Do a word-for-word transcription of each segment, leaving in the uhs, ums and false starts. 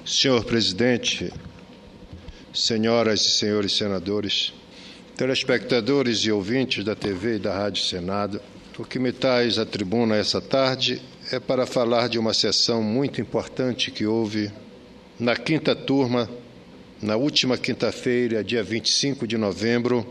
Senhor presidente, senhoras e senhores senadores, telespectadores e ouvintes da T V e da Rádio Senado, o que me traz à tribuna essa tarde é para falar de uma sessão muito importante que houve na quinta turma, na última quinta-feira, dia vinte e cinco de novembro,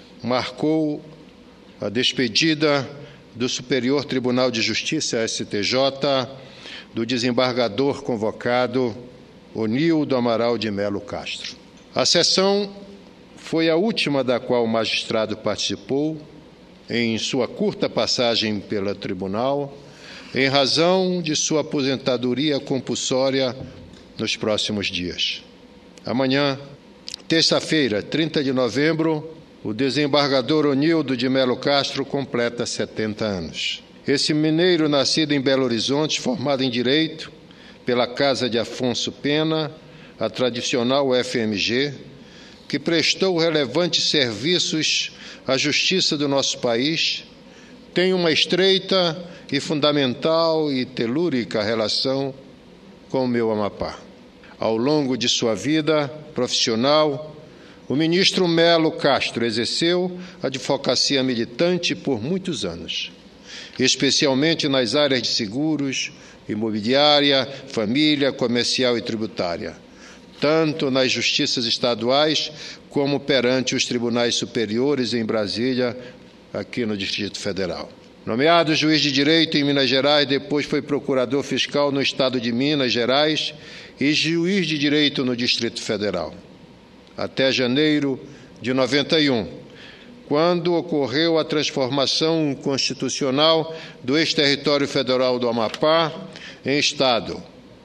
marcou a despedida do Superior Tribunal de Justiça, S T J, do desembargador convocado Onildo Amaral de Melo Castro. A sessão foi a última da qual o magistrado participou em sua curta passagem pelo tribunal, em razão de sua aposentadoria compulsória nos próximos dias. Amanhã, terça-feira, trinta de novembro, o desembargador Onildo de Melo Castro completa setenta anos. Esse mineiro, nascido em Belo Horizonte, formado em Direito pela Casa de Afonso Pena, a tradicional F M G, que prestou relevantes serviços à justiça do nosso país, tem uma estreita e fundamental e telúrica relação com o meu Amapá. Ao longo de sua vida profissional, o ministro Melo Castro exerceu a advocacia militante por muitos anos, especialmente nas áreas de seguros, imobiliária, família, comercial e tributária, tanto nas justiças estaduais como perante os tribunais superiores em Brasília, aqui no Distrito Federal. Nomeado juiz de direito em Minas Gerais, depois foi procurador fiscal no estado de Minas Gerais e juiz de direito no Distrito Federal, até janeiro de noventa e um, quando ocorreu a transformação constitucional do ex-território federal do Amapá em Estado,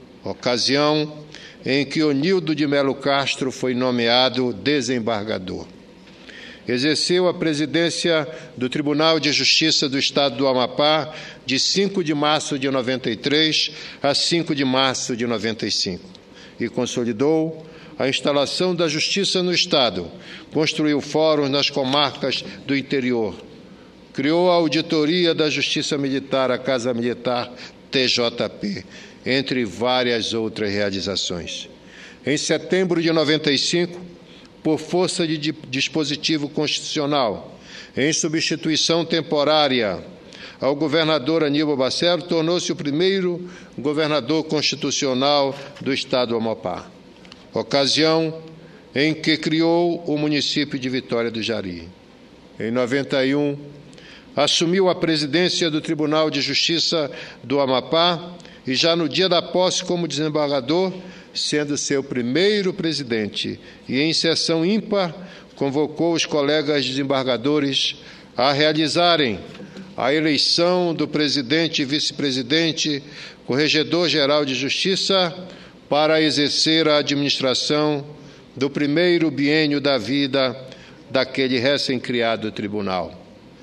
ocasião em que Onildo de Melo Castro foi nomeado desembargador. Exerceu a presidência do Tribunal de Justiça do Estado do Amapá de cinco de março de noventa e três a cinco de março de noventa e cinco e consolidou a instalação da Justiça no Estado, construiu fóruns nas comarcas do interior, criou a Auditoria da Justiça Militar, a Casa Militar T J P, entre várias outras realizações. Em setembro de noventa e cinco, por força de dispositivo constitucional, em substituição temporária ao governador Aníbal Barcelo, tornou-se o primeiro governador constitucional do Estado do Amapá, ocasião em que criou o município de Vitória do Jari. Em noventa e um, assumiu a presidência do Tribunal de Justiça do Amapá e já no dia da posse como desembargador, sendo seu primeiro presidente, e em sessão ímpar convocou os colegas desembargadores a realizarem a eleição do presidente e vice-presidente, corregedor-geral de Justiça, para exercer a administração do primeiro biênio da vida daquele recém-criado tribunal.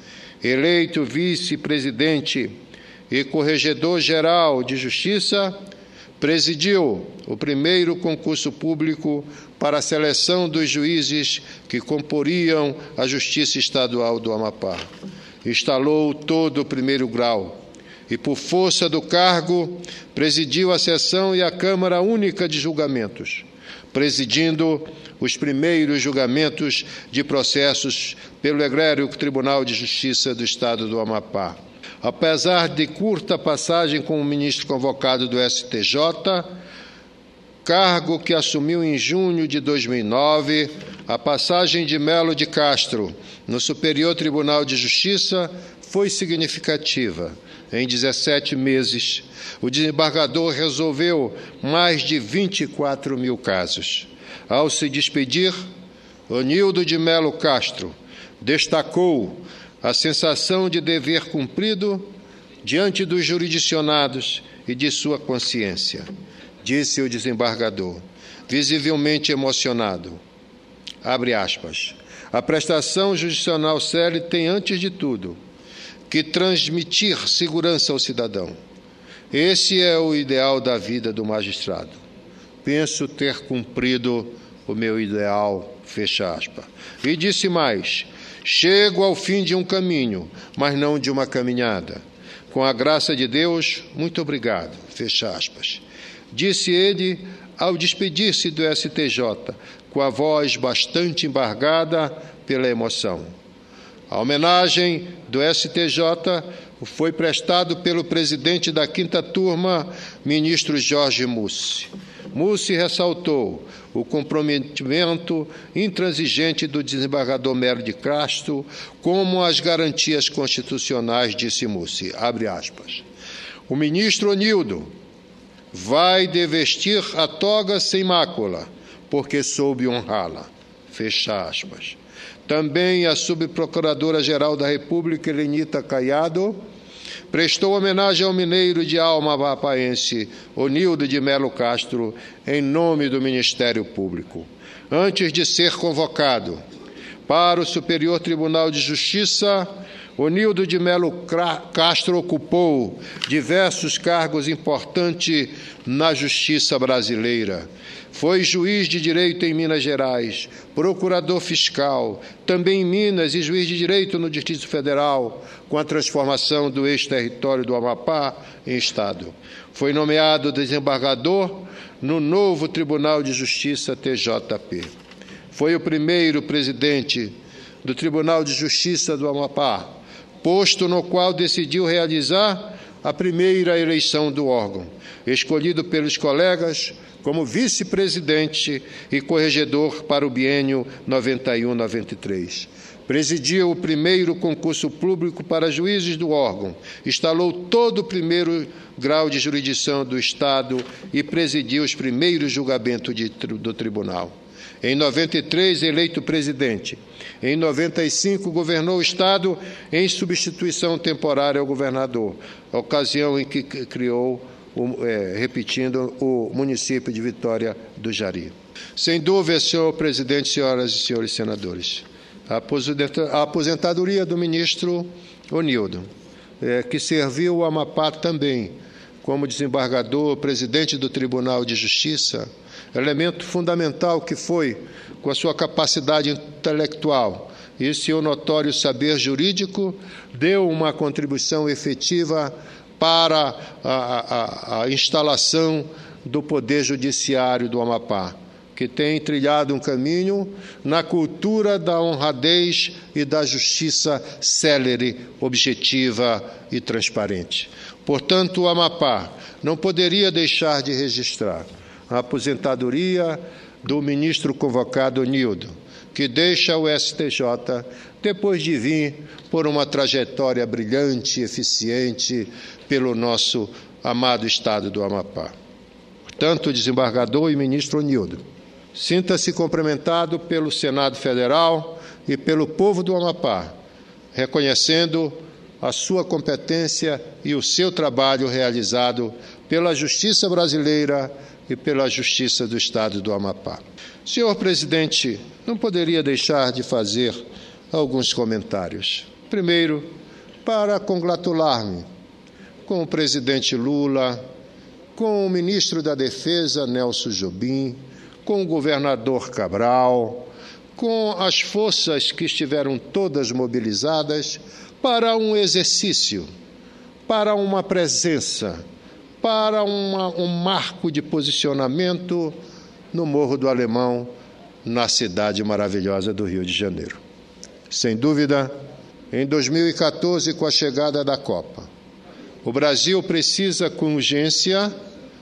Eleito vice-presidente e corregedor-geral de Justiça, presidiu o primeiro concurso público para a seleção dos juízes que comporiam a Justiça Estadual do Amapá. Instalou todo o primeiro grau e, por força do cargo, presidiu a Seção e a Câmara Única de Julgamentos, presidindo os primeiros julgamentos de processos pelo Egrégio Tribunal de Justiça do Estado do Amapá. Apesar de curta passagem como ministro convocado do S T J, cargo que assumiu em junho de dois mil e nove, a passagem de Melo de Castro no Superior Tribunal de Justiça foi significativa. Em dezessete meses, o desembargador resolveu mais de vinte e quatro mil casos. Ao se despedir, Onildo de Melo Castro destacou a sensação de dever cumprido diante dos jurisdicionados e de sua consciência, disse o desembargador, visivelmente emocionado. Abre aspas. A prestação jurisdicional séria tem, antes de tudo, que transmitir segurança ao cidadão. Esse é o ideal da vida do magistrado. Penso ter cumprido o meu ideal, fecha aspas. E disse mais, chego ao fim de um caminho, mas não de uma caminhada. Com a graça de Deus, muito obrigado, fecha aspas. Disse ele ao despedir-se do S T J, com a voz bastante embargada pela emoção. A homenagem do S T J foi prestado pelo presidente da quinta turma, ministro Jorge Mussi. Mussi ressaltou o comprometimento intransigente do desembargador Melo de Castro como as garantias constitucionais, disse Mussi. Abre aspas. O ministro Onildo vai devestir a toga sem mácula, porque soube honrá-la. Fecha aspas. Também a subprocuradora-geral da República, Helenita Caiado, prestou homenagem ao mineiro de alma amapaense, Onildo de Melo Castro, em nome do Ministério Público. Antes de ser convocado para o Superior Tribunal de Justiça, Onildo de Melo Castro ocupou diversos cargos importantes na justiça brasileira. Foi juiz de direito em Minas Gerais, procurador fiscal, também em Minas e juiz de direito no Distrito Federal, com a transformação do ex-território do Amapá em Estado. Foi nomeado desembargador no novo Tribunal de Justiça, T J P. Foi o primeiro presidente do Tribunal de Justiça do Amapá, posto no qual decidiu realizar a primeira eleição do órgão, escolhido pelos colegas como vice-presidente e corregedor para o biênio noventa e um a noventa e três. Presidiu o primeiro concurso público para juízes do órgão, instalou todo o primeiro grau de jurisdição do Estado e presidiu os primeiros julgamentos de, do tribunal. Em noventa e três, eleito presidente. Em noventa e cinco, governou o Estado em substituição temporária ao governador, ocasião em que criou, o, é, repetindo, o município de Vitória do Jari. Sem dúvida, senhor presidente, senhoras e senhores senadores, a aposentadoria do ministro Onildo, é, que serviu o Amapá também como desembargador, presidente do Tribunal de Justiça, elemento fundamental que foi, com a sua capacidade intelectual e seu notório saber jurídico, deu uma contribuição efetiva para a, a, a instalação do Poder Judiciário do Amapá, que tem trilhado um caminho na cultura da honradez e da justiça célere, objetiva e transparente. Portanto, o Amapá não poderia deixar de registrar a aposentadoria do ministro convocado Onildo, que deixa o S T J depois de vir por uma trajetória brilhante e eficiente pelo nosso amado Estado do Amapá. Portanto, o desembargador e ministro Onildo, sinta-se cumprimentado pelo Senado Federal e pelo povo do Amapá, reconhecendo a sua competência e o seu trabalho realizado pela Justiça brasileira e pela Justiça do Estado do Amapá. Senhor presidente, não poderia deixar de fazer alguns comentários. Primeiro, para congratular-me com o presidente Lula, com o ministro da Defesa, Nelson Jobim, com o governador Cabral, com as forças que estiveram todas mobilizadas para um exercício, para uma presença, para uma, um marco de posicionamento no Morro do Alemão, na cidade maravilhosa do Rio de Janeiro. Sem dúvida, em dois mil e quatorze, com a chegada da Copa, o Brasil precisa, com urgência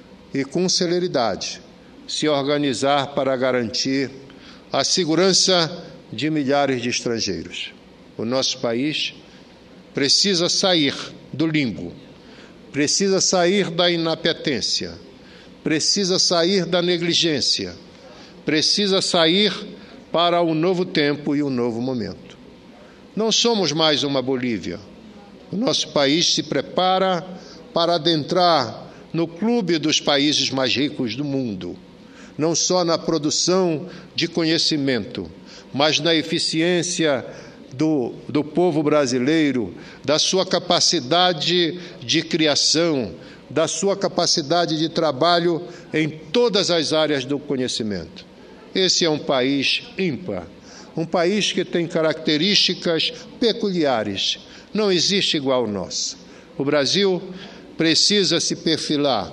e com celeridade, se organizar para garantir a segurança de milhares de estrangeiros. O nosso país precisa sair do limbo, precisa sair da inapetência, precisa sair da negligência, precisa sair para um novo tempo e um novo momento. Não somos mais uma Bolívia. O nosso país se prepara para adentrar no clube dos países mais ricos do mundo, não só na produção de conhecimento, mas na eficiência do, do povo brasileiro, da sua capacidade de criação, da sua capacidade de trabalho em todas as áreas do conhecimento. Esse é um país ímpar, um país que tem características peculiares. Não existe igual ao nosso. O Brasil precisa se perfilar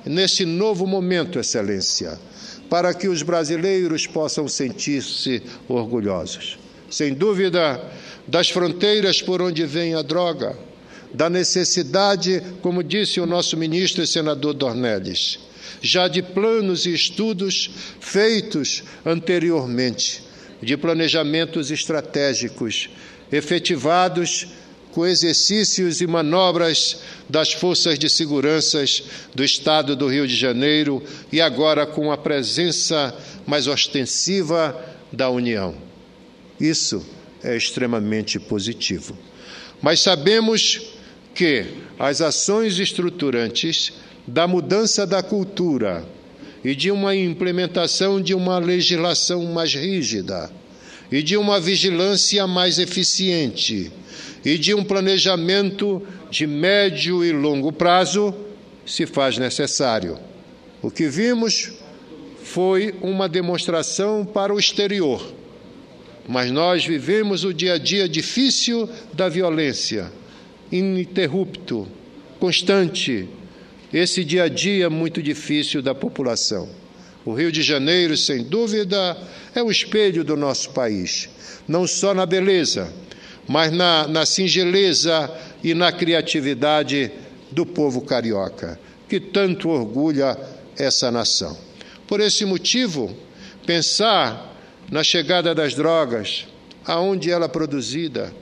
nesse novo momento, Excelência, para que os brasileiros possam sentir-se orgulhosos. Sem dúvida, das fronteiras por onde vem a droga, da necessidade, como disse o nosso ministro e senador Dornelles, já de planos e estudos feitos anteriormente, de planejamentos estratégicos, efetivados com exercícios e manobras das forças de segurança do Estado do Rio de Janeiro e agora com a presença mais ostensiva da União. Isso é extremamente positivo. Mas sabemos que as ações estruturantes da mudança da cultura e de uma implementação de uma legislação mais rígida e de uma vigilância mais eficiente e de um planejamento de médio e longo prazo se faz necessário. O que vimos foi uma demonstração para o exterior, mas nós vivemos o dia a dia difícil da violência, ininterrupto, constante, esse dia a dia muito difícil da população. O Rio de Janeiro, sem dúvida, é o espelho do nosso país, não só na beleza, mas na, na singeleza e na criatividade do povo carioca, que tanto orgulha essa nação. Por esse motivo, pensar na chegada das drogas, aonde ela é produzida,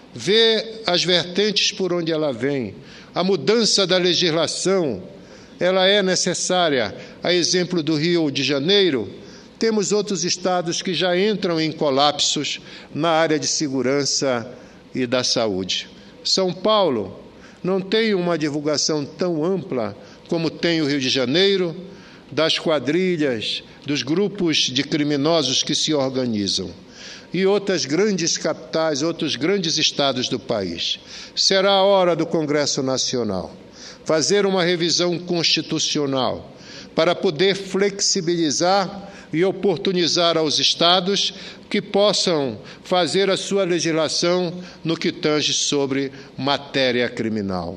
ver as vertentes por onde ela vem, a mudança da legislação, ela é necessária. A exemplo do Rio de Janeiro, temos outros estados que já entram em colapsos na área de segurança e da saúde. São Paulo não tem uma divulgação tão ampla como tem o Rio de Janeiro, das quadrilhas, dos grupos de criminosos que se organizam, e outras grandes capitais, outros grandes estados do país. Será a hora do Congresso Nacional fazer uma revisão constitucional para poder flexibilizar e oportunizar aos estados que possam fazer a sua legislação no que tange sobre matéria criminal.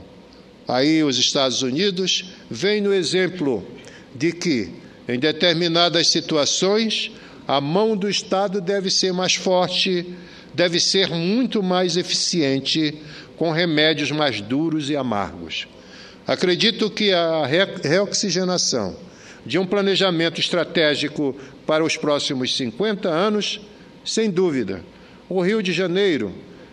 Aí os Estados Unidos vêm no exemplo de que, em determinadas situações, a mão do Estado deve ser mais forte, deve ser muito mais eficiente, com remédios mais duros e amargos. Acredito que a reoxigenação de um planejamento estratégico para os próximos cinquenta anos, sem dúvida, o Rio de Janeiro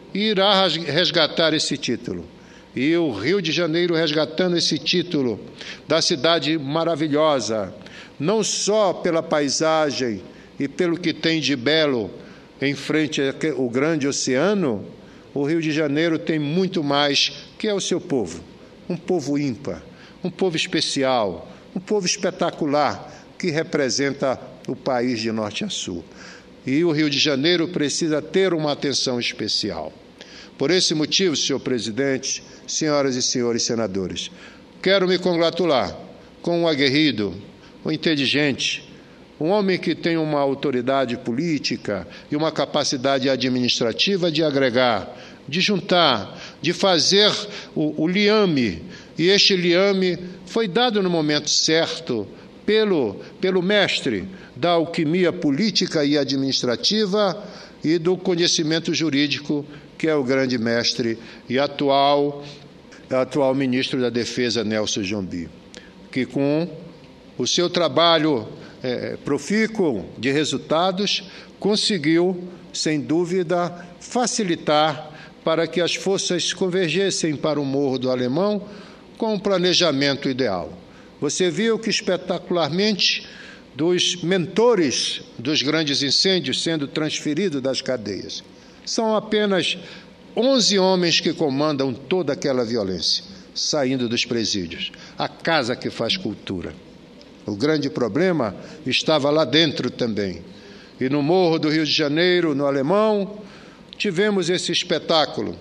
irá resgatar esse título. E o Rio de Janeiro resgatando esse título da cidade maravilhosa, não só pela paisagem e pelo que tem de belo em frente ao grande oceano, o Rio de Janeiro tem muito mais, que é o seu povo. Um povo ímpar, um povo especial, um povo espetacular, que representa o país de norte a sul. E o Rio de Janeiro precisa ter uma atenção especial. Por esse motivo, senhor presidente, senhoras e senhores senadores, quero me congratular com um aguerrido, um inteligente, um homem que tem uma autoridade política e uma capacidade administrativa de agregar, de juntar, de fazer o, o liame. E este liame foi dado no momento certo pelo, pelo mestre da alquimia política e administrativa e do conhecimento jurídico, que é o grande mestre e atual, atual ministro da Defesa, Nelson Jombi, que com o seu trabalho é, profícuo de resultados conseguiu, sem dúvida, facilitar para que as forças convergessem para o Morro do Alemão com um planejamento ideal. Você viu que, espetacularmente, dos mentores dos grandes incêndios sendo transferidos das cadeias, são apenas onze homens que comandam toda aquela violência, saindo dos presídios. A casa que faz cultura. O grande problema estava lá dentro também. E no Morro do Rio de Janeiro, no Alemão, tivemos esse espetáculo.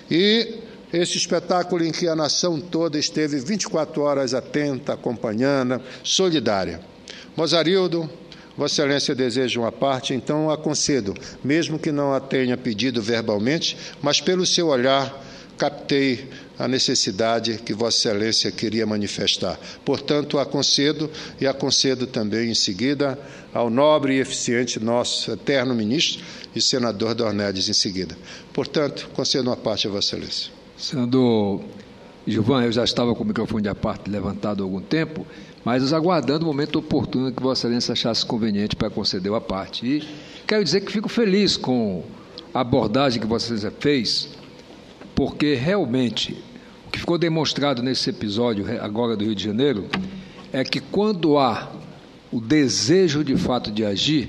E esse espetáculo em que a nação toda esteve vinte e quatro horas atenta, acompanhando, solidária. Mozarildo, Vossa Excelência deseja uma parte, então a concedo, mesmo que não a tenha pedido verbalmente, mas pelo seu olhar captei a necessidade que Vossa Excelência queria manifestar. Portanto, a concedo e a concedo também em seguida ao nobre e eficiente nosso eterno ministro e senador Dornelles em seguida. Portanto, concedo uma parte a Vossa Excelência. Senador Gilvan, eu já estava com o microfone à parte levantado há algum tempo, mas aguardando o momento oportuno que Vossa Excelência achasse conveniente para conceder a parte. E quero dizer que fico feliz com a abordagem que Vossa Excelência fez, porque realmente o que ficou demonstrado nesse episódio agora do Rio de Janeiro é que quando há o desejo de fato de agir,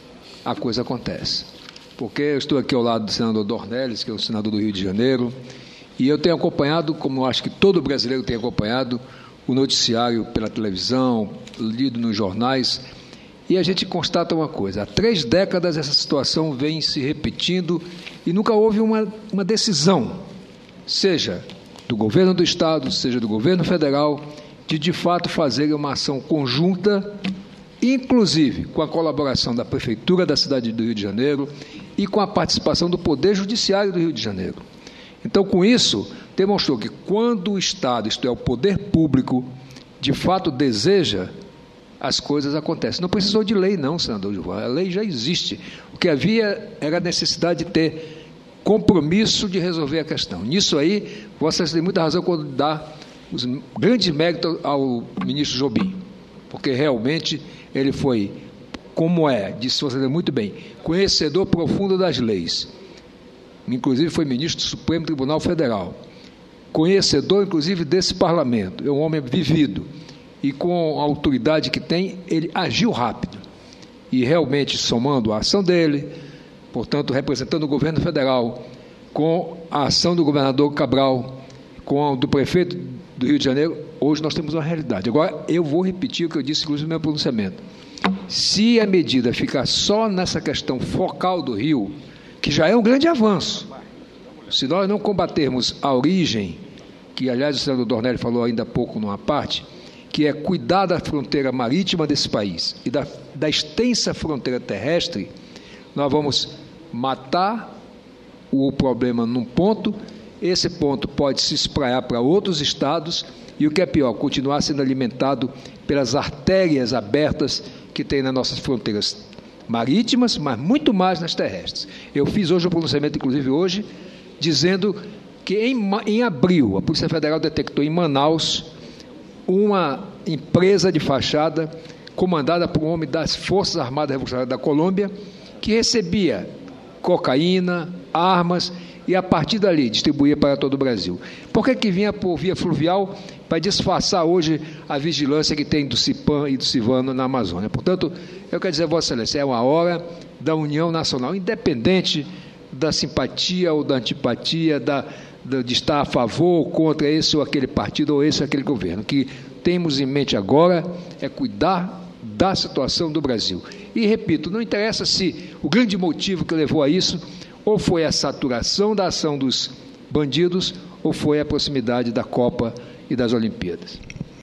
a coisa acontece. Porque eu estou aqui ao lado do senador Dornelles, que é o senador do Rio de Janeiro, e eu tenho acompanhado, como eu acho que todo brasileiro tem acompanhado, o noticiário pela televisão, lido nos jornais, e a gente constata uma coisa: há três décadas essa situação vem se repetindo e nunca houve uma, uma decisão, seja do governo do Estado, seja do governo federal, de de fato fazer uma ação conjunta, inclusive com a colaboração da Prefeitura da cidade do Rio de Janeiro e com a participação do Poder Judiciário do Rio de Janeiro. Então, com isso, demonstrou que quando o Estado, isto é, o poder público, de fato deseja, as coisas acontecem. Não precisou de lei, não, senador Gilvan. A lei já existe. O que havia era a necessidade de ter compromisso de resolver a questão. Nisso aí, Vossa Excelência tem muita razão quando dá os grandes méritos ao ministro Jobim, porque realmente ele foi, como é, disse Vossa Excelência muito bem, conhecedor profundo das leis. Inclusive foi ministro do Supremo Tribunal Federal, conhecedor, inclusive, desse parlamento. É um homem vivido e, com a autoridade que tem, ele agiu rápido. E, realmente, somando a ação dele, portanto, representando o governo federal, com a ação do governador Cabral, com a do prefeito do Rio de Janeiro, hoje nós temos uma realidade. Agora, eu vou repetir o que eu disse, inclusive, no meu pronunciamento. Se a medida ficar só nessa questão focal do Rio, que já é um grande avanço, se nós não combatermos a origem, que, aliás, o senador Dornelles falou ainda há pouco numa parte, que é cuidar da fronteira marítima desse país e da, da extensa fronteira terrestre, nós vamos matar o problema num ponto, esse ponto pode se espraiar para outros estados e, o que é pior, continuar sendo alimentado pelas artérias abertas que tem nas nossas fronteiras marítimas, mas muito mais nas terrestres. Eu fiz hoje um pronunciamento, inclusive hoje, dizendo que em, em abril a Polícia Federal detectou em Manaus uma empresa de fachada comandada por um homem das Forças Armadas Revolucionárias da Colômbia, que recebia cocaína, armas, e a partir dali distribuía para todo o Brasil. Por que que vinha por via fluvial? Para disfarçar hoje a vigilância que tem do CIPAM e do Civano na Amazônia. Portanto, eu quero dizer a Vossa Excelência, é uma hora da união nacional, independente da simpatia ou da antipatia, da, da, de estar a favor ou contra esse ou aquele partido ou esse ou aquele governo. O que temos em mente agora é cuidar da situação do Brasil. E, repito, não interessa se o grande motivo que levou a isso ou foi a saturação da ação dos bandidos ou foi a proximidade da Copa e das Olimpíadas.